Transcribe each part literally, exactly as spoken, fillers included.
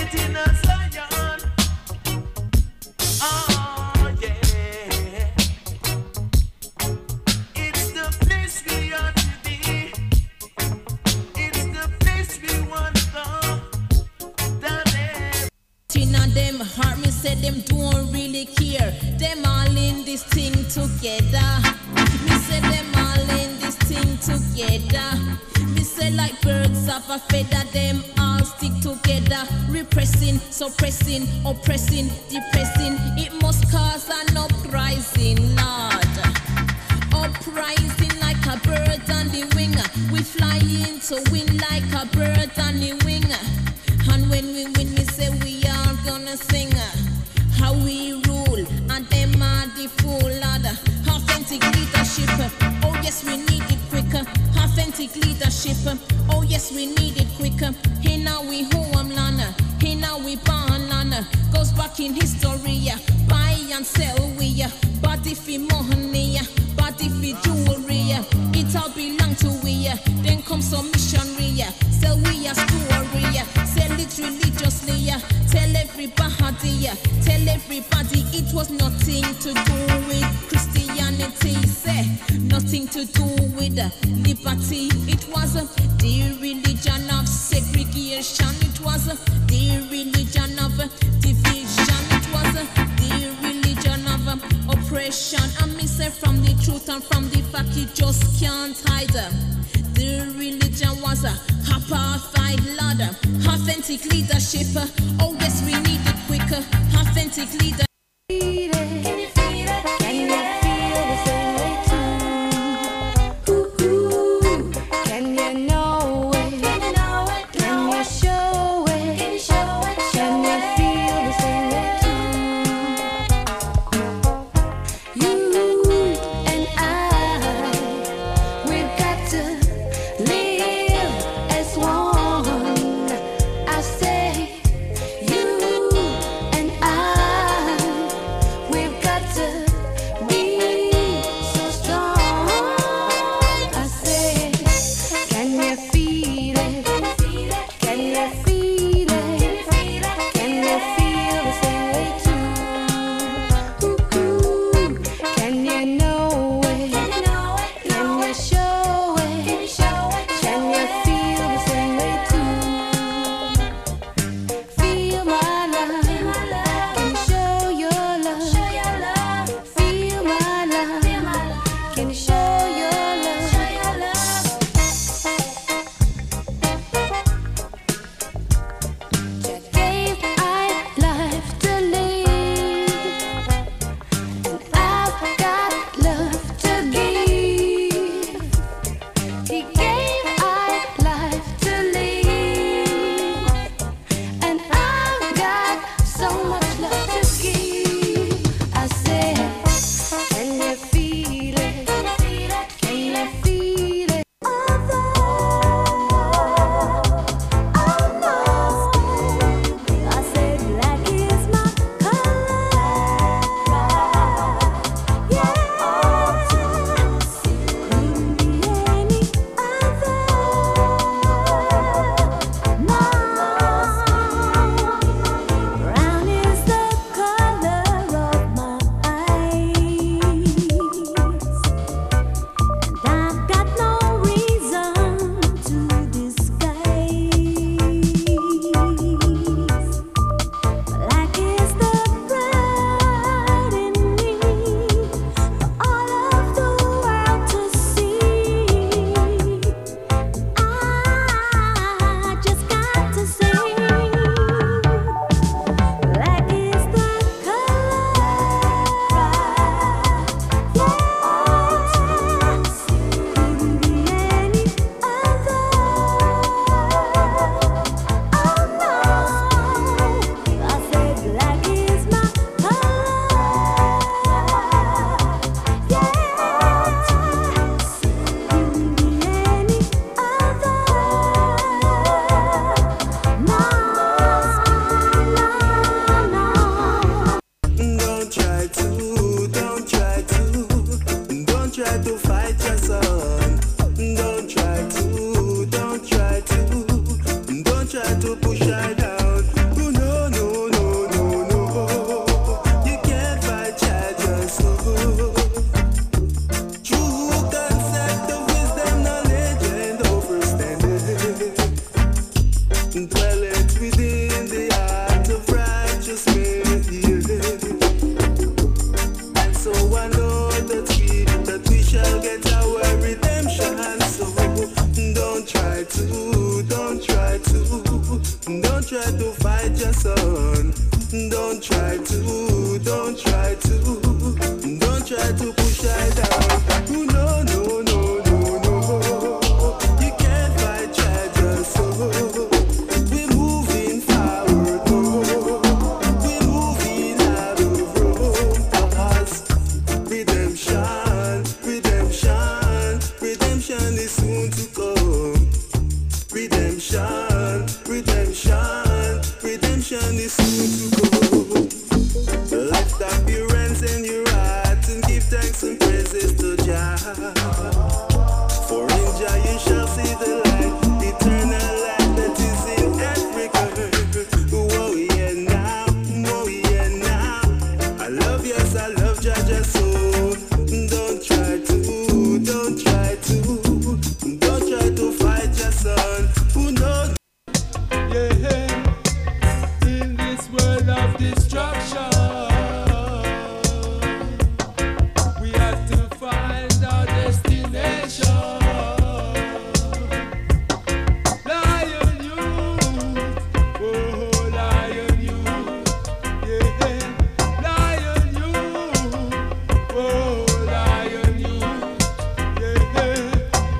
in a Zion. Oh yeah, it's the place we ought to be. It's the place we want to go. Down Tina them heart me said them don't really care. Them all in this thing together. Me say them all in this thing together. Me say like birds of a feather, them all stick together. Repressing, suppressing, oppressing, depressing. It must cause an uprising, Lord. Uprising like a bird on the wing. We fly into wind like a bird on the wing. And when we win, we say we are gonna sing how we rule, and them are the fool, Lord. Authentic leadership, oh yes, we need it quicker. Authentic leadership, oh yes, we need it quicker. Hey now we home, Lana. Hey now we born, Lana. Goes back in history, buy and sell we. Body fi money, body fi jewelry. It all belong to we. Then come some missionary, sell we a story. Sell it religiously, tell everybody, tell everybody it was nothing to do with Christianity. Say nothing to do with liberty. It was the religion of segregation. It was the religion of division. It was the religion of oppression. And me say from the truth and from the fact, it just can't hide. The religion was a apartheid, Lord. Authentic leadership, oh yes, we need it quicker. Authentic leadership. Can you feel it? Can you feel the same way too? Ooh, ooh. Can you know it? Can you know it? Can you show it? Can you show it? Can you feel the same way too? You and I, we've got to live as one. I say, you and I. fight your son. Don't try to, don't try to, don't try to push I down. No, no, no, no, no. You can't fight, try just so. We're moving forward, oh. We're moving out of Rome. Cause redemption, redemption, redemption is soon to come. Redemption, redemption, redemption is soon to come. Lift up your hands and your heart and give thanks and praises to Jah. For in Jah you shall see the light, eternal light that is in Africa. Oh yeah now, oh yeah now. I love, yes I love Jah just so. Don't try to, don't try to, don't try to fight your son. Who knows? Yeah, in this world of destruction, we have to find our destination. Lion youth, oh lion youth, yeah, lion youth, oh lion youth, yeah.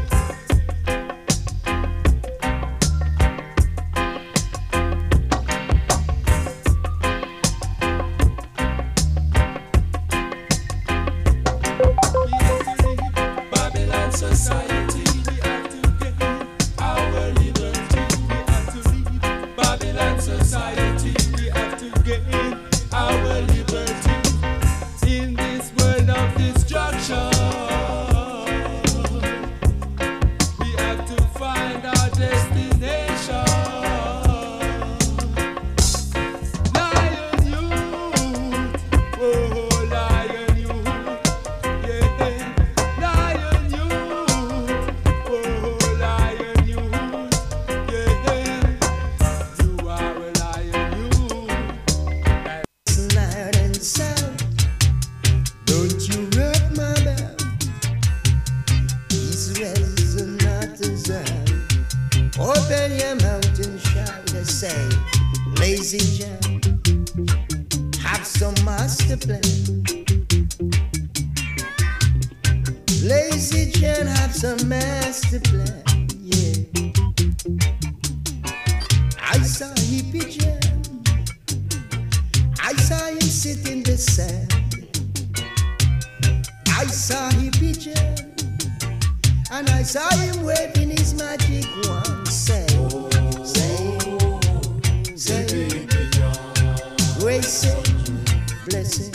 Babylon society, we have to gain our liberty. We have to lead Babylon society. We have to gain our liberty in this world of destruction. We have to find our destination. Lion youth, oh lion youth, yeah. Lion youth, oh lion youth, yeah. You are a lion youth. Night and south, don't you rock my bell. Israel's not as well. Open your mouth and shout and say, Lazy John, have some master plan. Lazy John, have some master plan. Yeah, I saw Hippie John. I saw him sit in the sand. I saw him pigeon, and I saw him waving his magic wand. Say, say, say, grace, blessing,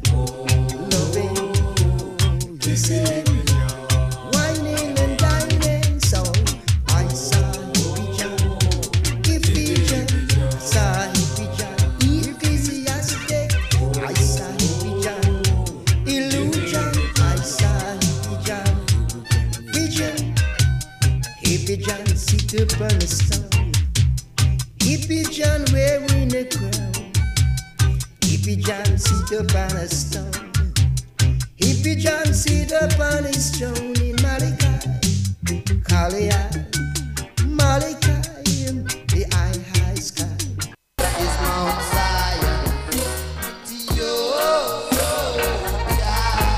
loving, kissing, whining and dining. So I saw him pigeon, pigeon, saw him pigeon, enthusiastic. I saw him pigeon, illusion. I saw him pigeon, vision. Hippie John sit upon a stone. Hippie John wearing a crown. Hippie John sit upon a stone. Hippie John sit upon his throne in Malachi, Kaliah, Malachi, in the high, high sky. Is Mount Zion, Ethiopia.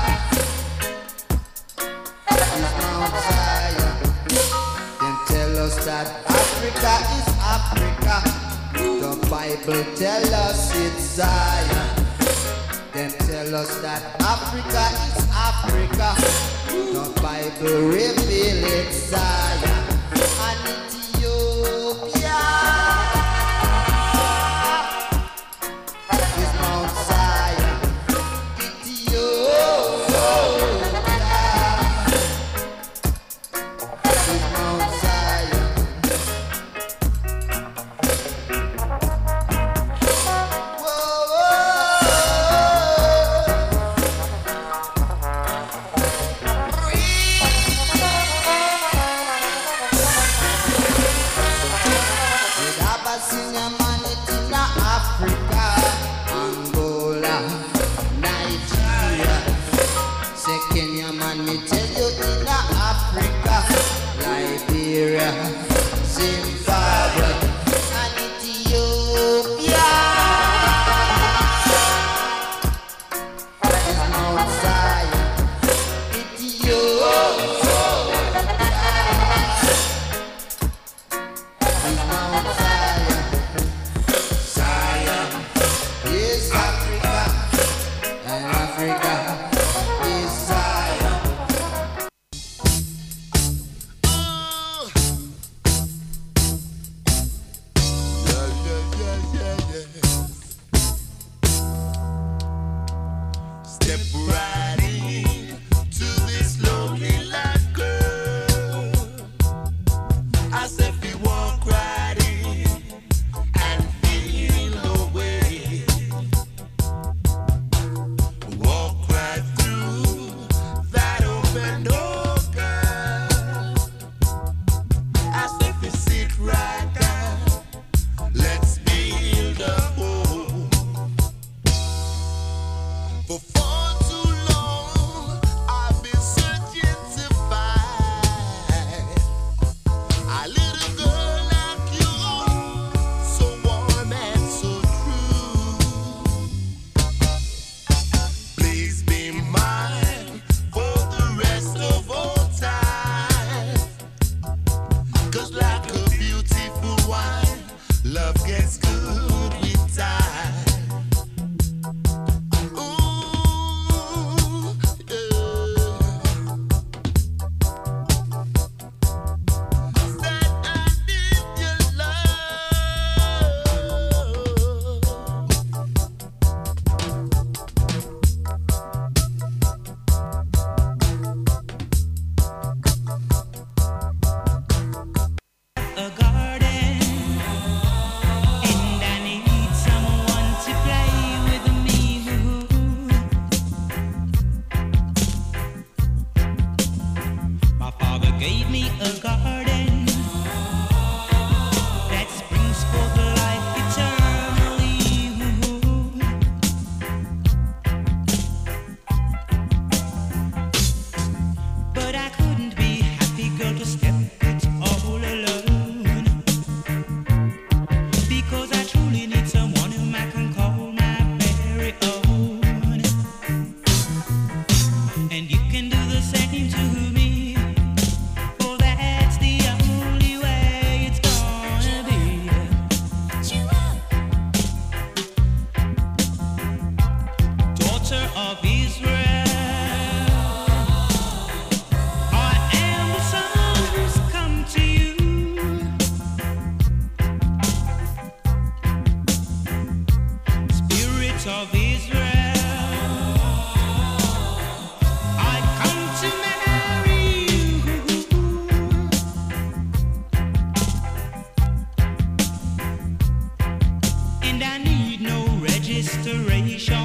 Is Mount Zion. Them tell us that Africa is Africa. The Bible tell us it's Zion. Them tell us that Africa is Africa. The Bible reveal it's Zion and Ethiopia. Is Mount Zion, Ethiopia. Is Mount Zion. Whoa, whoa. For far too long, I've been searching to find a little girl like you, so warm and so true. Please be mine for the rest of all time. 'Cause like a beautiful wine, love gets good with time. Ooh, yeah. Said I need your love. A garden, and I need someone to play with me. My father gave me a garden that springs forth life eternally. But I couldn't be happy, girl, to step it all alone. Because I truly need someone whom I can call my very own. And you can do the same to me, for that's the only way it's gonna be. Daughter of Israel, I am the son who's come to you. Spirit of Israel, I come to marry you. And I need no registration.